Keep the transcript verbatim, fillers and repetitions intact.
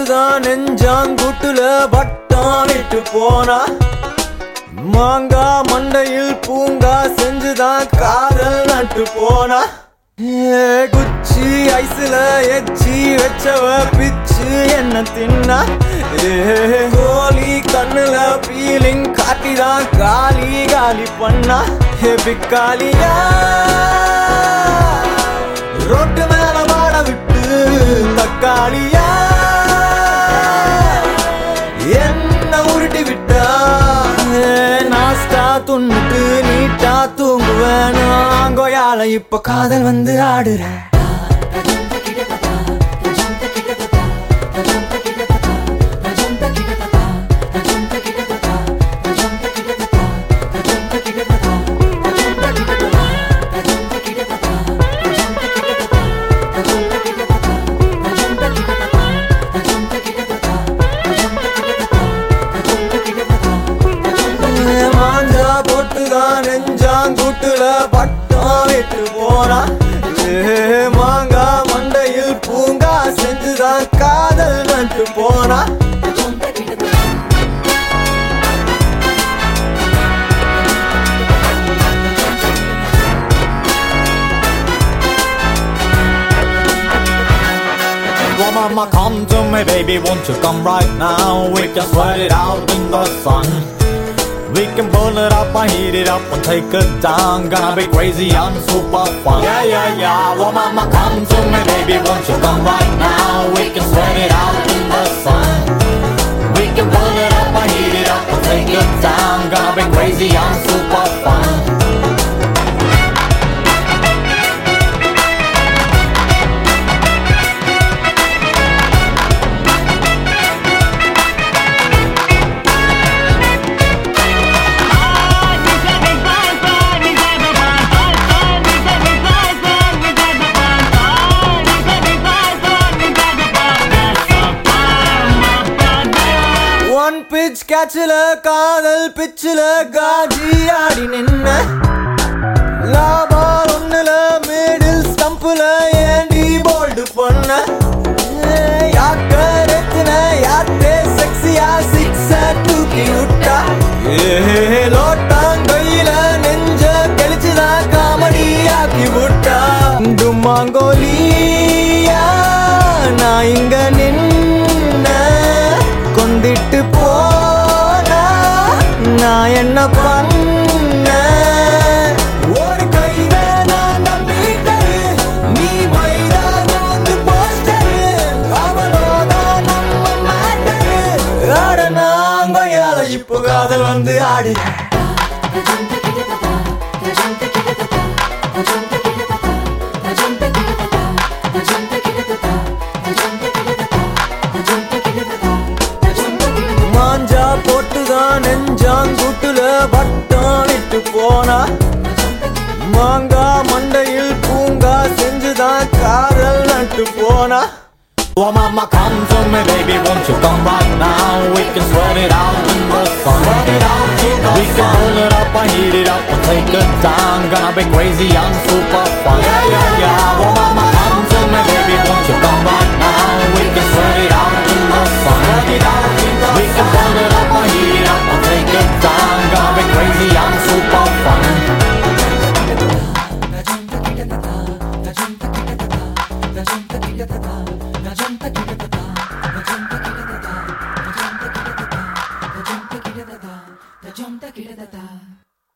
போட்டுதான் நெஞ்சாங்குட்டுல பட்டம் விட்டு போனா மாங்கா மண்டையில் பூங்கா செஞ்சுதான் காதல் நட்டு போனா குச்சி ஐசுல எச்சி வச்சவ பிச்சு என்ன தின்னா கோலி கண்ணுல பீலிங் காட்டிதான் காலி காலி பண்ணா பிக்காலியா ரோட்டு மேல மாட விட்டு தக்காளியா என்ன உருட்டி விட்டா நாஸ்டா துண்ணுட்டு நீட்டா தூங்குவேன் நாங்கோயால இப்ப காதல் வந்து ஆடுற நெஞ்சாங்குட்டுல பட்டம் விட்டு போனா மாங்கா மண்டையில் பூங்கா செஞ்சுதான் காதல் நட்டு போனா Well, mama, come to me, baby, won't you come right now? We can sweat it out in the sun. We can burn it up and heat it up and take it down. Gonna be crazy and super fun. Yeah, yeah, yeah. Well, mama, come to me, baby, won't you come right now? We can sweat it out in the sun. We can burn it up and heat it up and take it down. Gonna be crazy and super fun. One pitch catchல காதல் பிச்சில காஜி ஆடி நின்ன லாபால் ஒண்ணுல middle ஸ்டம்புல ஏண்டி bolt பண்ண யாக்கரத்தின யாத்தே செக்ஸியா six தூக்கி விட்டா லோட்டாங்கையில நெஞ்ச கழிச்சுதான் காமெடி ஆக்கி விட்டா டுமாங்கோலியா நான் இங்க நின்ன கொந்திட்டு போனா நான் என்ன பண்ண ஒரு கையில நான் நம்பிட்டரு நீ வைராக வந்து போஸ்டரு அவளோதான் நம்ம மாட்டரு ஆட நாங்கயால இப்போ காதல் வந்து ஆடு மாஞ்சா போட்டுதான் நெஞ்சாங்குட்டுல பட்டம் விட்டு போனா மாங்கா மண்டையில் பூங்கா செஞ்சுதான் காதல் நட்டு போனா Well, mama, come to me, baby, won't you come right now? We can sweat it out in the sun. Sweat it out in the we sun. Can pull it up and heat it up and take it down. Gonna be crazy and super fun. Yeah, yeah, yeah. Well, mama, come to me, baby, won't you come right now? We can sweat it out in the sun. Sweat it out in the we sun. Can pull it up and heat it up and take it down. Gonna be crazy and super fun. Jump,